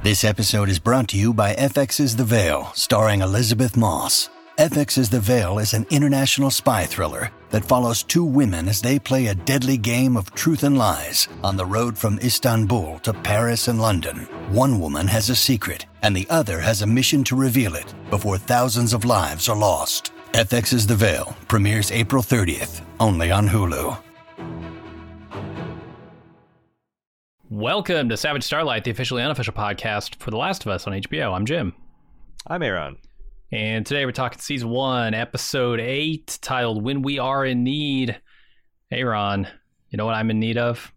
This episode is brought to you by FX's The Veil, starring Elizabeth Moss. FX's The Veil is an international spy thriller that follows two women as they play a deadly game of truth and lies on the road from Istanbul to Paris and London. One woman has a secret, and the other has a mission to reveal it before thousands of lives are lost. FX's The Veil premieres April 30th, only on Hulu. Welcome to Savage Starlight, the officially unofficial podcast for The Last of Us on HBO. I'm Jim. I'm Aaron. And today we're talking Season 1, Episode 8, titled When We Are in Need. Hey, Ron, you know what I'm in need of?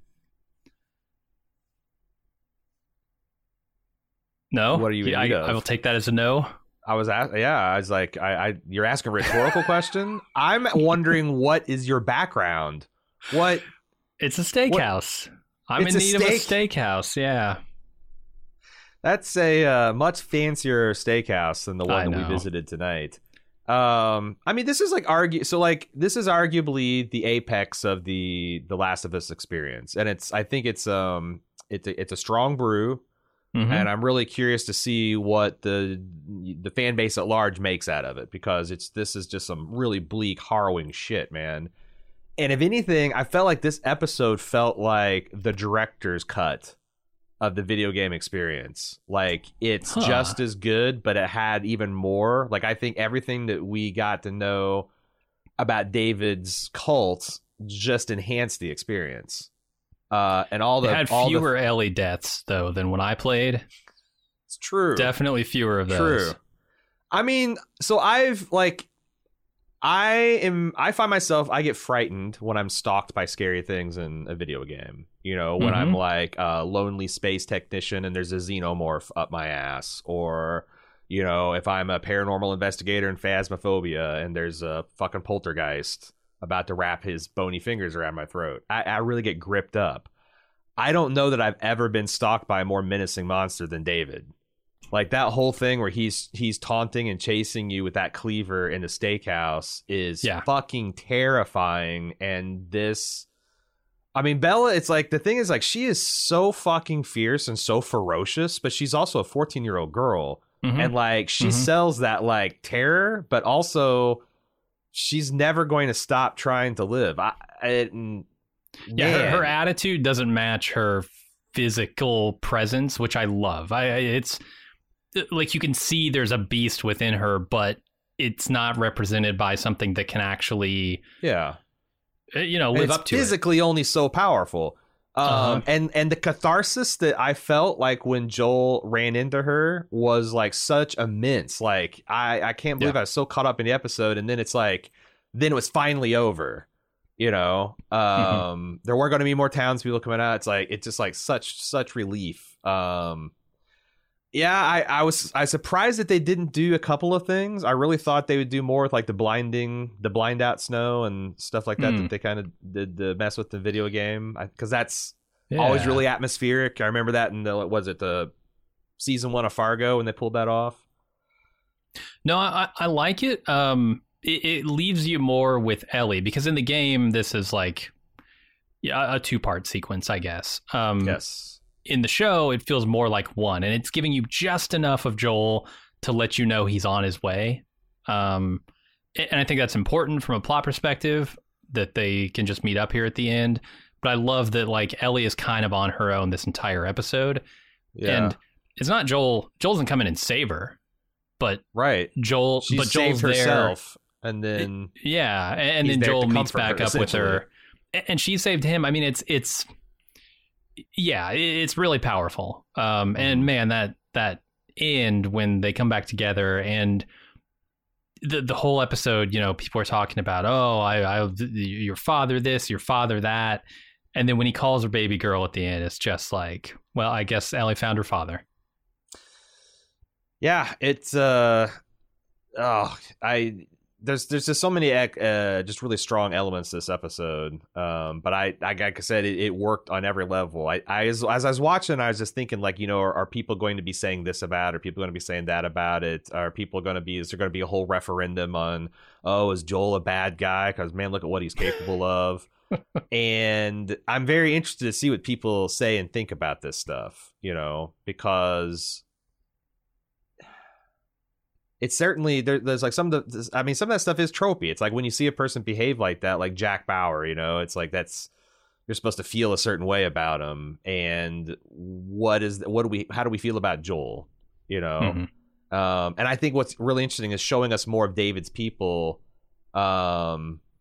No? What are you in need of? I will take that as a no. I was like, you're asking a rhetorical question? I'm wondering, what is your background? What? It's a steakhouse. I'm in need of a steakhouse, yeah. That's a much fancier steakhouse than the one that we visited tonight. I mean, this is this is arguably the apex of the Last of Us experience, and I think it's a strong brew, and I'm really curious to see what the fan base at large makes out of it, because this is just some really bleak, harrowing shit, man. And if anything, I felt like this episode felt like the director's cut of the video game experience. Like, it's just as good, but it had even more. Like, I think everything that we got to know about David's cult just enhanced the experience. And it had fewer Ellie deaths, though, than when I played. It's true. Definitely fewer of those. True. I mean, so I find myself, I get frightened when I'm stalked by scary things in a video game. You know, when I'm like a lonely space technician and there's a xenomorph up my ass, or, you know, if I'm a paranormal investigator in Phasmophobia and there's a fucking poltergeist about to wrap his bony fingers around my throat. I really get gripped up. I don't know that I've ever been stalked by a more menacing monster than David. Like, that whole thing where he's taunting and chasing you with that cleaver in the steakhouse is fucking terrifying. And Bella, it's like, the thing is, like, she is so fucking fierce and so ferocious, but she's also a 14-year-old girl. And, like, she sells that, like, terror, but also she's never going to stop trying to live. Her attitude doesn't match her physical presence, which I love. It's like, you can see there's a beast within her, but it's not represented by something that can actually, live up to it. It's physically only so powerful. And the catharsis that I felt like when Joel ran into her was like such immense. Like, I can't believe I was so caught up in the episode, and then it's like, then it was finally over. You know, there weren't going to be more townspeople coming out. It's like, it's just like such relief. I was surprised that they didn't do a couple of things. I really thought they would do more with, like, the blind out snow and stuff like that that they kind of did to mess with the video game, because that's always really atmospheric. I remember that in the season 1 of Fargo when they pulled that off. No, I like it. It leaves you more with Ellie, because in the game this is like a 2-part sequence, I guess. Yes. In the show, it feels more like one, and it's giving you just enough of Joel to let you know he's on his way. And I think that's important from a plot perspective, that they can just meet up here at the end. But I love that, like, Ellie is kind of on her own this entire episode. Yeah. And it's not Joel. Joel doesn't come in and save her, but Joel's saved herself, and then and then Joel meets back up with her, and she saved him. I mean, it's really powerful. And man, that end when they come back together, and the whole episode, you know, people are talking about, your father this, your father that, and then when he calls her baby girl at the end, it's just like, well, I guess Ellie found her father. Yeah, it's there's just so many just really strong elements to this episode. But like I said, it worked on every level. As I was watching, I was just thinking, like, you know, are people going to be saying this about it? Are people going to be saying that about it? Is there going to be a whole referendum on, is Joel a bad guy? Because, man, look at what he's capable of. And I'm very interested to see what people say and think about this stuff, because it's certainly there's like some of that stuff is tropey. It's like when you see a person behave like that, like Jack Bauer, it's like you're supposed to feel a certain way about him. And how do we feel about Joel? And I think what's really interesting is showing us more of David's people. I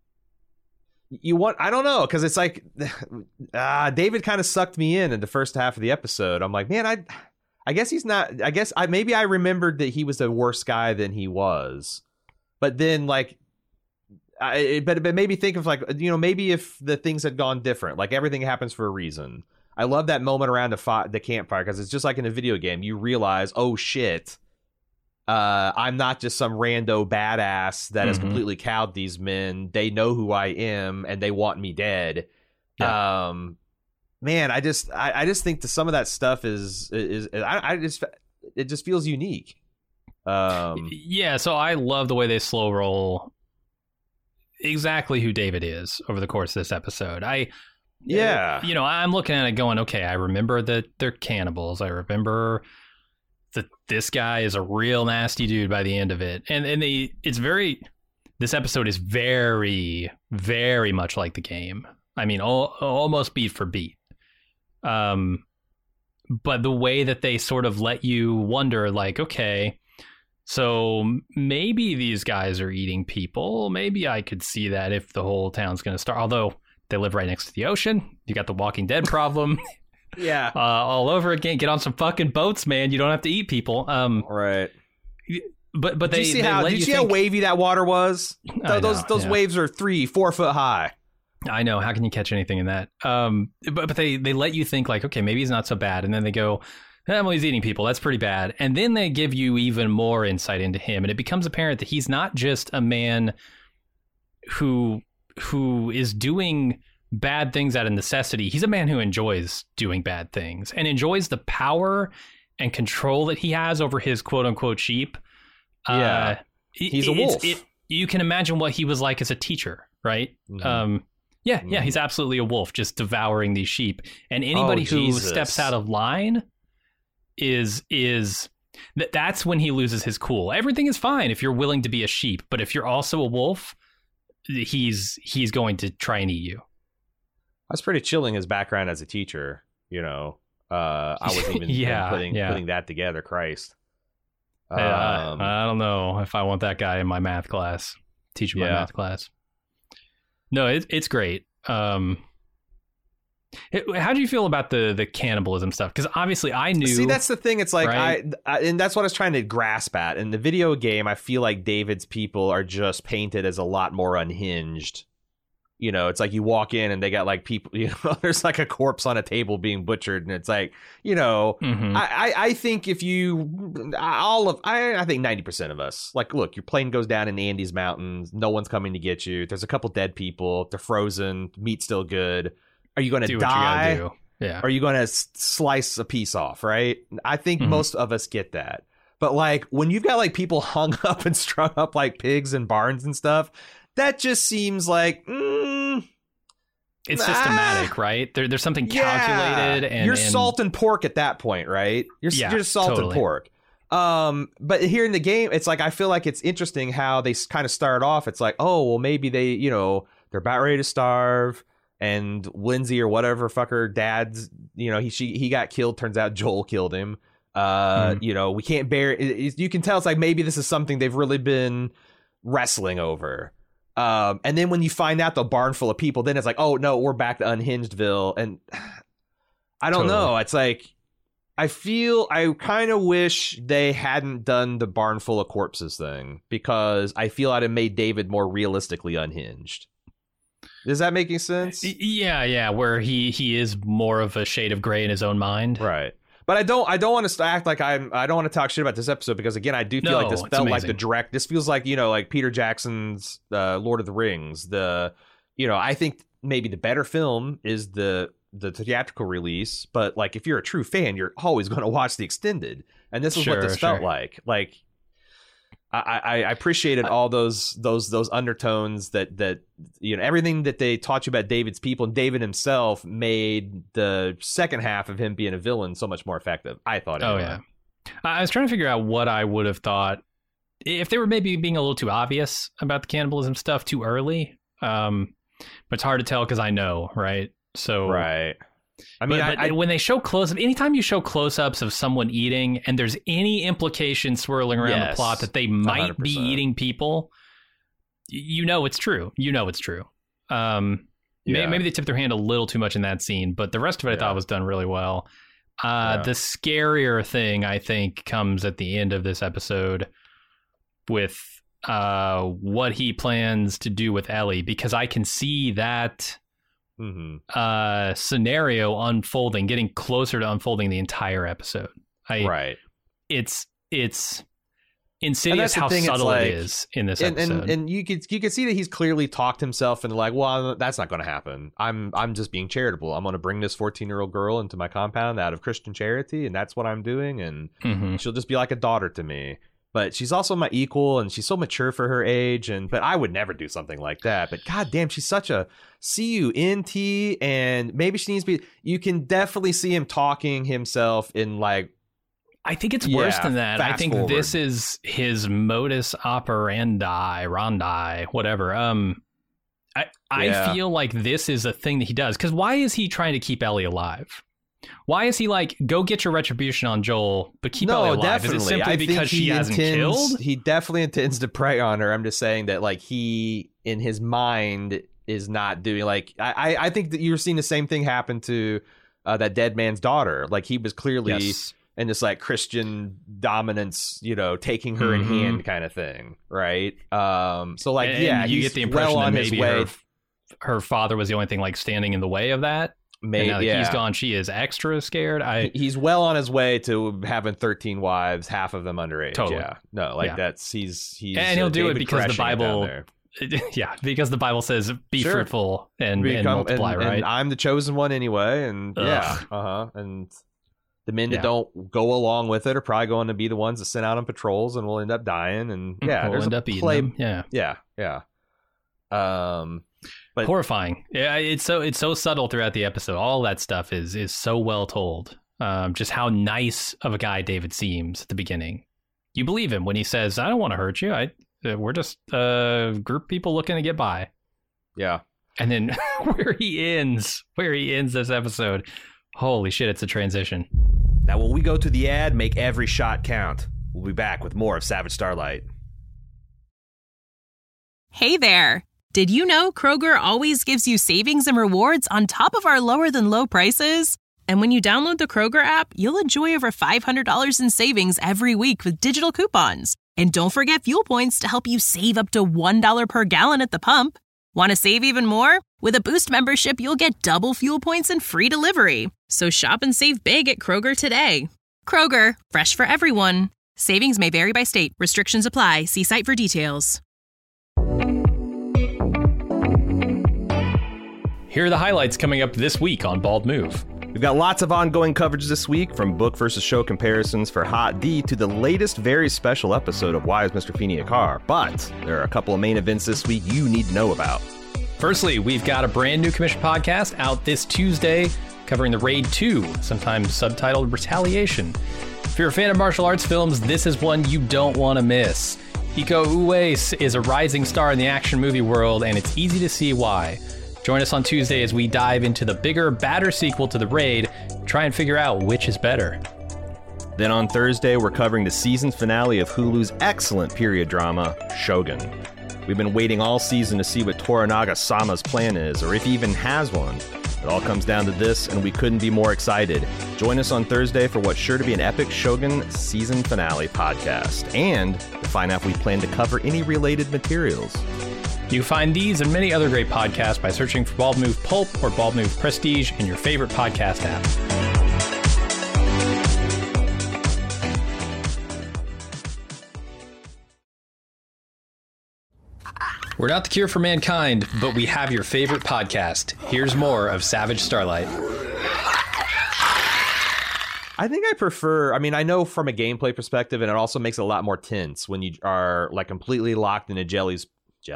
don't know, because it's like David kind of sucked me in the first half of the episode. I'm like, man, I guess he's not. I guess maybe I remembered that he was a worse guy than he was, but then like, but maybe think of like, maybe if the things had gone different, like everything happens for a reason. I love that moment around the campfire, because it's just like in a video game. You realize, oh shit, I'm not just some rando badass that has completely cowed these men. They know who I am and they want me dead. Yeah. Man, I just think that some of that stuff it just feels unique. Yeah, so I love the way they slow roll exactly who David is over the course of this episode. I'm looking at it going, okay, I remember that they're cannibals. I remember that this guy is a real nasty dude by the end of it. And this episode is very, very much like the game. I mean, almost beat for beat. But the way that they sort of let you wonder, like, okay, so maybe these guys are eating people. Maybe I could see that if the whole town's going to start. Although they live right next to the ocean. You got the Walking Dead problem. Yeah. All over again. Get on some fucking boats, man. You don't have to eat people. Right. But did you see how wavy that water was? Those waves are 3-4 foot high. I know. How can you catch anything in that? But they let you think like, okay, maybe he's not so bad. And then they go, well, he's eating people. That's pretty bad. And then they give you even more insight into him. And it becomes apparent that he's not just a man who is doing bad things out of necessity. He's a man who enjoys doing bad things and enjoys the power and control that he has over his quote unquote sheep. Yeah. He's a wolf. You can imagine what he was like as a teacher, right? Mm-hmm. Yeah, he's absolutely a wolf, just devouring these sheep. And anybody who steps out of line that's when he loses his cool. Everything is fine if you're willing to be a sheep, but if you're also a wolf, he's going to try and eat you. That's pretty chilling, his background as a teacher. I wasn't even putting that together. Christ. I don't know if I want that guy in my math class, teaching my math class. No, it's great. How do you feel about the cannibalism stuff? Because obviously I knew. See, that's the thing. It's like right? and that's what I was trying to grasp at. In the video game, I feel like David's people are just painted as a lot more unhinged. It's like you walk in and they got like people. There's like a corpse on a table being butchered, and it's like, I think if I think 90% of us, like, look, your plane goes down in the Andes Mountains, no one's coming to get you. There's a couple dead people. They're frozen. Meat's still good. Are you going to die? Do. Yeah. Are you going to slice a piece off? Right. I think most of us get that. But like when you've got like people hung up and strung up like pigs in barns and stuff, that just seems like it's systematic, right? There's something calculated, and you're salt and pork at that point, right? You're just salt and pork. But here in the game, it's like I feel like it's interesting how they kind of start off. It's like, oh well, maybe they, they're about ready to starve, and Lindsay or whatever fucker dad's, he got killed. Turns out Joel killed him. We can't bear. You can tell it's like maybe this is something they've really been wrestling over. And then when you find out the barn full of people, then it's like, oh no, we're back to Unhingedville. And I don't know. It's like, I kind of wish they hadn't done the barn full of corpses thing, because I feel I'd have made David more realistically unhinged. Is that making sense? Yeah. Where he is more of a shade of gray in his own mind. Right. But I don't want to act like I don't want to talk shit about this episode, because again, I do feel like this felt like this feels like, like Peter Jackson's Lord of the Rings. I think maybe the better film is the theatrical release, but like if you're a true fan, you're always going to watch the extended. And this is what this felt like. Like, I appreciated all those undertones that everything that they taught you about David's people, and David himself made the second half of him being a villain so much more effective, I thought. Anyway. Oh yeah, I was trying to figure out what I would have thought if they were maybe being a little too obvious about the cannibalism stuff too early. But it's hard to tell because I know, right? So right. I mean, but when they show close-ups, anytime you show close-ups of someone eating and there's any implication swirling around the plot that they might 100%. Be eating people, you know it's true. Maybe they tipped their hand a little too much in that scene, but the rest of it I thought was done really well. The scarier thing, I think, comes at the end of this episode with what he plans to do with Ellie, because I can see that scenario unfolding, getting closer to unfolding the entire episode. It's insidious how subtle it is in this episode. And you could see that he's clearly talked himself into like, well, that's not going to happen. I'm just being charitable. I'm going to bring this 14-year-old girl into my compound out of Christian charity, and that's what I'm doing. And she'll just be like a daughter to me. But she's also my equal, and she's so mature for her age. But I would never do something like that. But goddamn, she's such a CUNT, and maybe she needs to be. You can definitely see him talking himself in like. I think it's worse than that. I think this is his modus operandi, whatever. I feel like this is a thing that he does. Because why is he trying to keep Ellie alive? Why is he like, go get your retribution on Joel, but keep Ellie alive? Definitely. Is it simply because she hasn't killed? He definitely intends to prey on her. I'm just saying that, like, he, in his mind, is not doing, like, I think that you're seeing the same thing happen to that dead man's daughter. Like, he was clearly in this, like, Christian dominance, taking her in hand kind of thing, right? So, like, and you get the impression that maybe her father was the only thing, like, standing in the way of that. Maybe, and now that he's gone, she is extra scared. He's well on his way to having 13 wives, half of them underage. Totally. Yeah. No, like that's he's and he'll do it because the Bible. Because the Bible says be fruitful and multiply, right? And I'm the chosen one anyway, and and the men that don't go along with it are probably going to be the ones that sent out on patrols, and we'll end up dying, and we'll end up eating them. Yeah. But horrifying. Yeah, it's so subtle throughout the episode. All that stuff is so well told. Just how nice of a guy David seems at the beginning. You believe him when he says, "I don't want to hurt you. We're just a group of people looking to get by." Yeah. And then where he ends this episode, holy shit! It's a transition. Now, when we go to the ad, make every shot count. We'll be back with more of Savage Starlight. Hey there. Did you know Kroger always gives you savings and rewards on top of our lower-than-low prices? And when you download the Kroger app, you'll enjoy over $500 in savings every week with digital coupons. And don't forget fuel points to help you save up to $1 per gallon at the pump. Want to save even more? With a Boost membership, you'll get double fuel points and free delivery. So shop and save big at Kroger today. Kroger, fresh for everyone. Savings may vary by state. Restrictions apply. See site for details. Here are the highlights coming up this week on Bald Move. We've got lots of ongoing coverage this week, from book versus show comparisons for Hot D to the latest very special episode of Why is Mr. Feeney a Car? But there are a couple of main events this week you need to know about. Firstly, we've got a brand new commission podcast out this Tuesday covering the Raid 2, sometimes subtitled Retaliation. If you're a fan of martial arts films, this is one you don't want to miss. Iko Uwais is a rising star in the action movie world, and it's easy to see why. Join us on Tuesday as we dive into the bigger, badder sequel to The Raid, try and figure out which is better. Then on Thursday, we're covering the season finale of Hulu's excellent period drama, Shogun. We've been waiting all season to see what Toranaga Sama's plan is, or if he even has one. It all comes down to this, and we couldn't be more excited. Join us on Thursday for what's sure to be an epic Shogun season finale podcast, and to find out if we plan to cover any related materials. You can find these and many other great podcasts by searching for Bald Move Pulp or Bald Move Prestige in your favorite podcast app. We're not the cure for mankind, but we have your favorite podcast. Here's more of Savage Starlight. I think I prefer. I mean, I know from a gameplay perspective, and it also makes it a lot more tense when you are like completely locked into Ellie's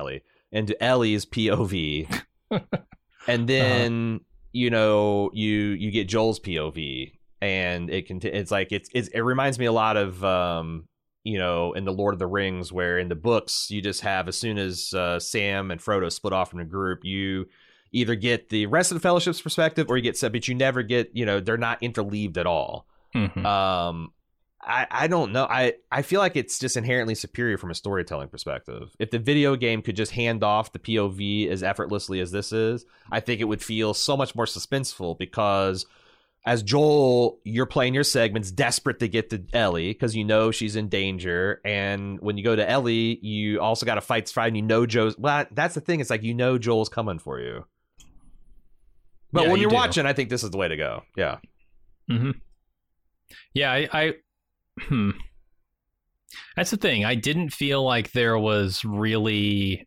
POV, and then you get Joel's POV, and it reminds me a lot of in the Lord of the Rings, where in the books you just have, as soon as Sam and Frodo split off from the group, you either get the rest of the Fellowship's perspective or you get set, but you never get, they're not interleaved at all. Mm-hmm. I don't know. I feel like it's just inherently superior from a storytelling perspective. If the video game could just hand off the POV as effortlessly as this is, I think it would feel so much more suspenseful, because as Joel, you're playing your segments desperate to get to Ellie because she's in danger. And when you go to Ellie, you also got to fight and Joel's... Well, that's the thing. It's like, Joel's coming for you. But when you're watching, I think this is the way to go. Yeah. Mm-hmm. Yeah, that's the thing. I didn't feel like there was really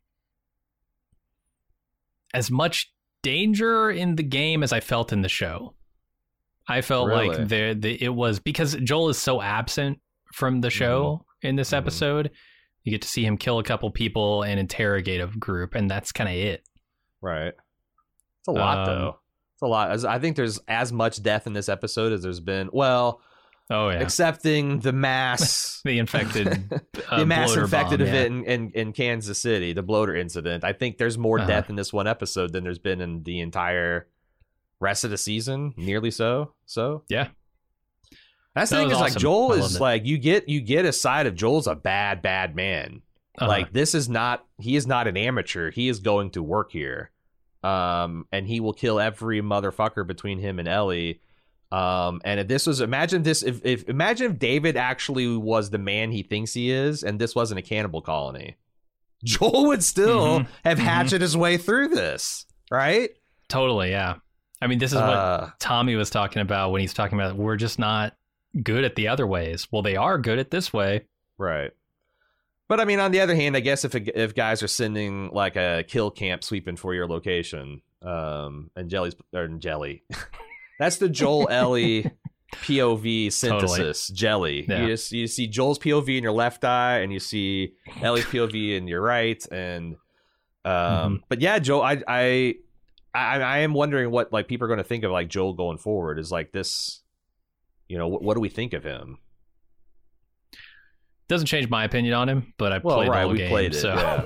as much danger in the game as I felt in the show. I felt like it was because Joel is so absent from the show in this episode. You get to see him kill a couple people and interrogate a group, and that's kind of it. Right. It's a lot, though. It's a lot. I think there's as much death in this episode as there's been. Well, excepting the mass, the infected, the mass infected event in Kansas City, the bloater incident. I think there's more death in this one episode than there's been in the entire rest of the season. Nearly so. Yeah. That's the thing is awesome. Like Joel is like you get a side of Joel's a bad man. Like he is not an amateur. He is going to work here. And he will kill every motherfucker between him and Ellie. And if this was, imagine if David actually was the man he thinks he is, and this wasn't a cannibal colony, Joel would still have hatcheted his way through this, right? Totally, yeah. I mean, this is what Tommy was talking about when he's talking about we're just not good at the other ways. Well, they are good at this way, right? But I mean, on the other hand, I guess if guys are sending like a kill camp sweeping for your location, and Jelly, that's the Joel Ellie POV synthesis. Totally. Jelly. Yeah. You see Joel's POV in your left eye, and you see Ellie's POV in your right, and but yeah, Joel, I am wondering what like people are going to think of like Joel going forward. Is like this, what do we think of him? Doesn't change my opinion on him, but I played the whole game. Played it, so.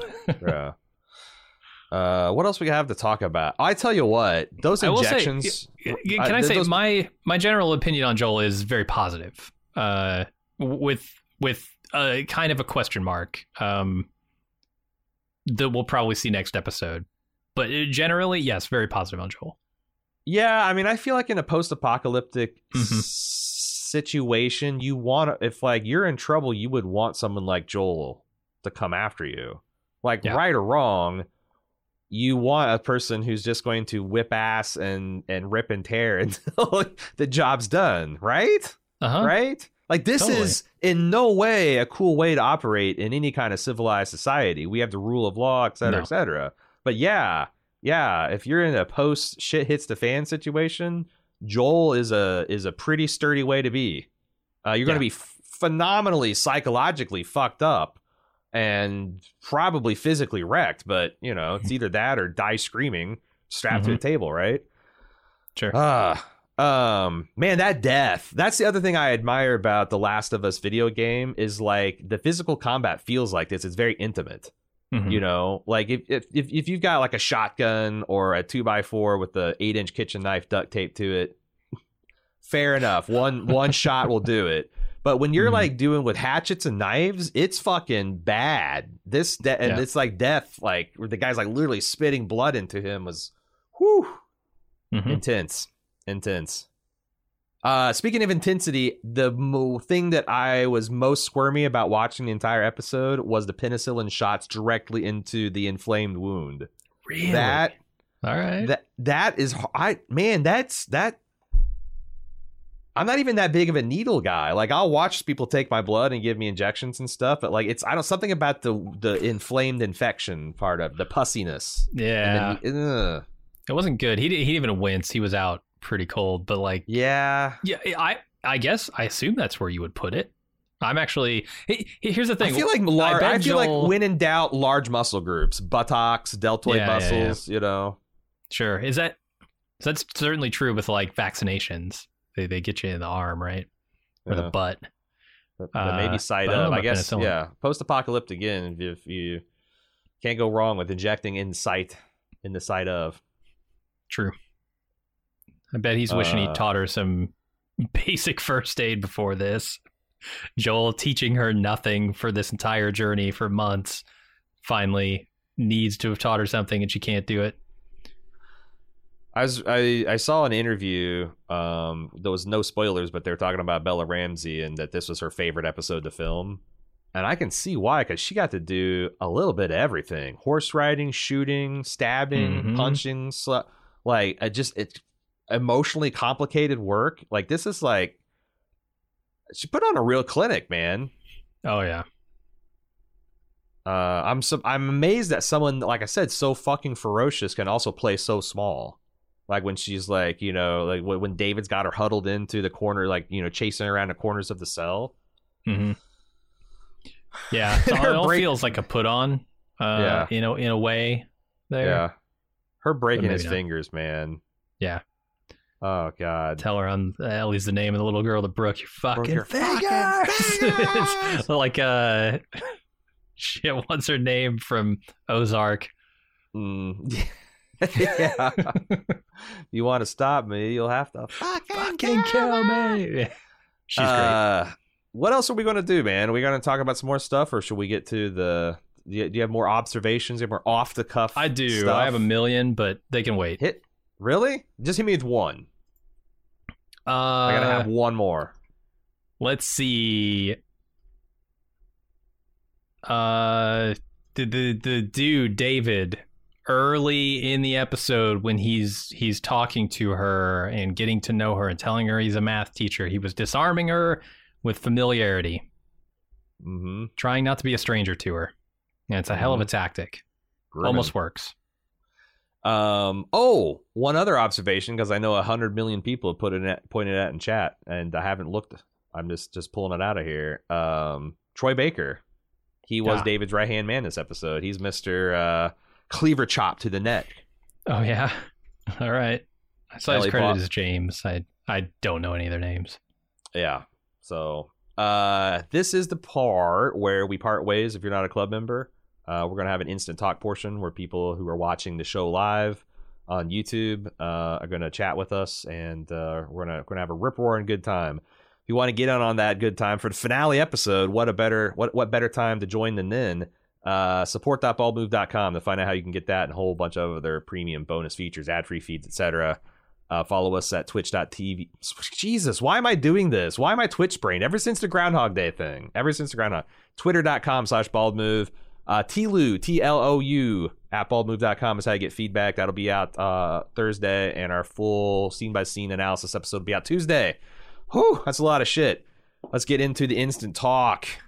Yeah. What else we have to talk about? I tell you what, those injections. Can I say my general opinion on Joel is very positive, with a kind of a question mark that we'll probably see next episode. But generally, yes, very positive on Joel. Yeah, I mean, I feel like in a post-apocalyptic situation, if like you're in trouble, you would want someone like Joel to come after you. Like right or wrong, you want a person who's just going to whip ass and rip and tear until the job's done, right? Right? Like this is in no way a cool way to operate in any kind of civilized society. We have the rule of law, et cetera, et cetera. But yeah, if you're in a post shit hits the fan situation, Joel is a pretty sturdy way to be. You're going to be phenomenally psychologically fucked up and probably physically wrecked, but it's either that or die screaming strapped to a table, right? Sure. Man, that death. That's the other thing I admire about the Last of Us video game is like the physical combat feels like this. It's very intimate. Like if you've got like a shotgun or a 2x4 with the 8-inch kitchen knife duct taped to it, fair enough. One shot will do it. But when you're like doing with hatchets and knives, it's fucking bad. And it's like death, like where the guy's like literally spitting blood into him was, intense. Speaking of intensity, the thing that I was most squirmy about watching the entire episode was the penicillin shots directly into the inflamed wound. Really? All right. That is, that. I'm not even that big of a needle guy. Like I'll watch people take my blood and give me injections and stuff, but like something about the inflamed infection part of the pussiness. Yeah. It wasn't good. He didn't even wince. He was out pretty cold, but like I I assume that's where you would put it. I'm actually. Here's the thing. I feel like when in doubt, large muscle groups, buttocks, deltoid muscles. You know. Sure. That's certainly true with like vaccinations. They get you in the arm, right, or the butt. But maybe side of. I guess. Penicillin. Yeah. Post-apocalyptic again. If you can't go wrong with injecting in the site of. True. I bet he's wishing he taught her some basic first aid before this. Joel teaching her nothing for this entire journey for months finally needs to have taught her something and she can't do it. I saw an interview, there was no spoilers, but they're talking about Bella Ramsey and that this was her favorite episode to film. And I can see why, because she got to do a little bit of everything. Horse riding, shooting, stabbing, punching, it's emotionally complicated work. Like, this is like, she put on a real clinic, man. Oh yeah. I'm amazed that someone, like I said, so fucking ferocious can also play so small. Like when she's like, you know, like when David's got her huddled into the corner, like, you know, chasing around the corners of the cell. Mm-hmm. Yeah, so it all feels like a put on. In a way. There. Yeah. Her breaking his fingers, man. Yeah. Oh God! Tell her on Ellie's the name of the little girl that broke your fucking fingers. Like shit. What's her name from Ozark? Yeah. You want to stop me? You'll have to fucking kill me. She's great. What else are we going to do, man? Are we going to talk about some more stuff, or should we get to the? Do you have more observations? Do you have more off the cuff? I do. Stuff? I have a million, but they can wait. Really? Just hit me with one. I gotta have one more. Let's see. The dude David, early in the episode when he's talking to her and getting to know her and telling her he's a math teacher, he was disarming her with familiarity, trying not to be a stranger to her. And it's a hell of a tactic. Grooming. Almost works. One other observation, because I know 100 million people have pointed at in chat, and I haven't looked. I'm just pulling it out of here. Troy Baker, he was David's right hand man this episode. He's Mr. Cleaver Chop to the neck. Oh yeah, all right. I saw his credit as James. I don't know any of their names. Yeah. So this is the part where we part ways. If you're not a club member. We're going to have an instant talk portion where people who are watching the show live on YouTube are going to chat with us, and we're going to have a rip-roaring good time. If you want to get on that good time for the finale episode, what better time to join than then? Support.baldmove.com to find out how you can get that and a whole bunch of other premium bonus features, ad-free feeds, etc. Follow us at twitch.tv. Jesus, why am I doing this? Why am I Twitch brain? Ever since the Groundhog Day thing. Twitter.com/baldmove. TLOU, TLOU at baldmove.com is how you get feedback. That'll be out Thursday, and our full scene-by-scene analysis episode will be out Tuesday. Whew, that's a lot of shit. Let's get into the instant talk.